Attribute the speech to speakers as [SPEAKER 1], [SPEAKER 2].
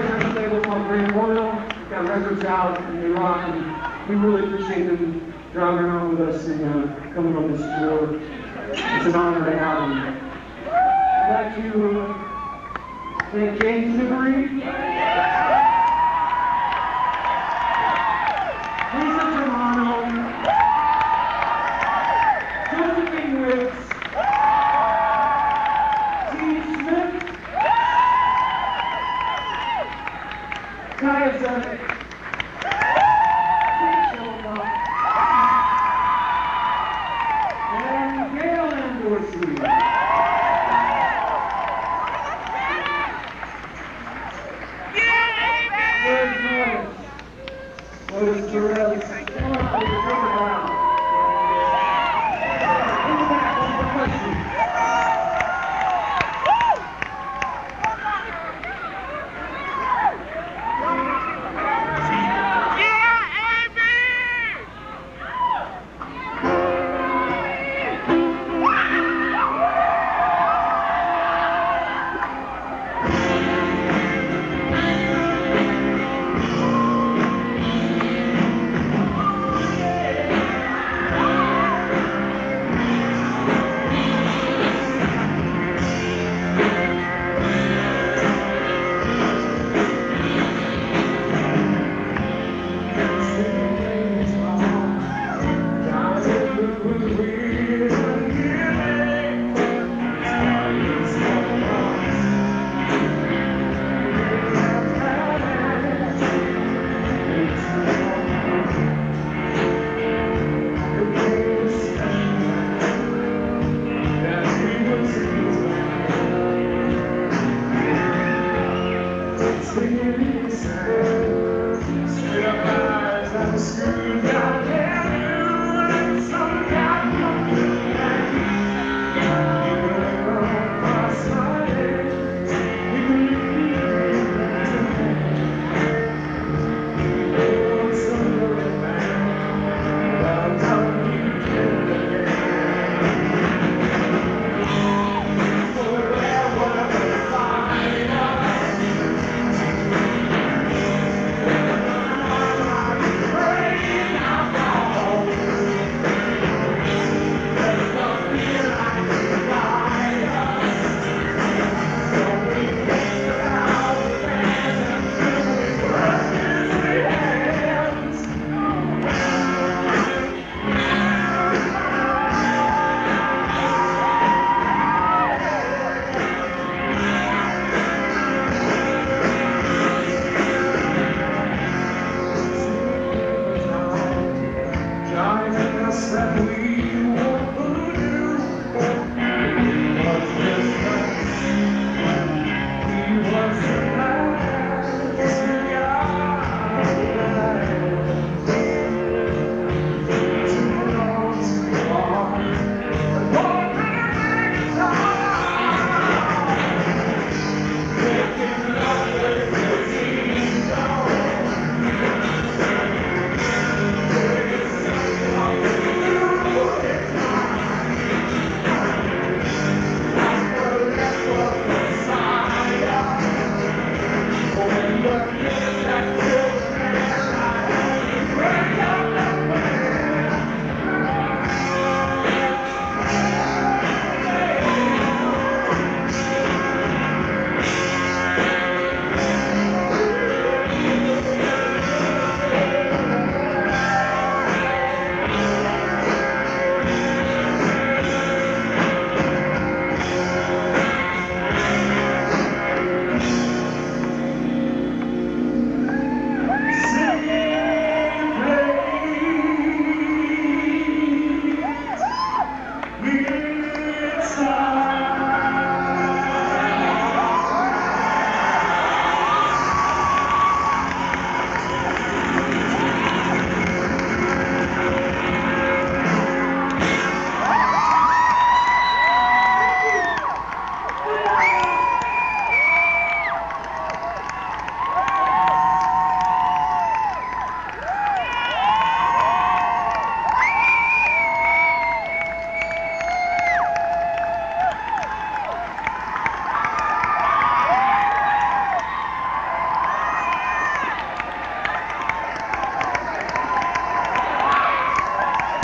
[SPEAKER 1] record label called Grand Royal. We've got records out and they rock, and we really appreciate them driving around with us and coming on this tour. It's an honor to have them. I'd like to thank James Newbury, Lisa Germano, Josephine Wicks, Steve Smith, Kaya Zedek, Steve Shilma, and Gail Andorsi. Where's Lois? Lois Perez. Come on, baby, come around. In the back, one more question.
[SPEAKER 2] Yeah.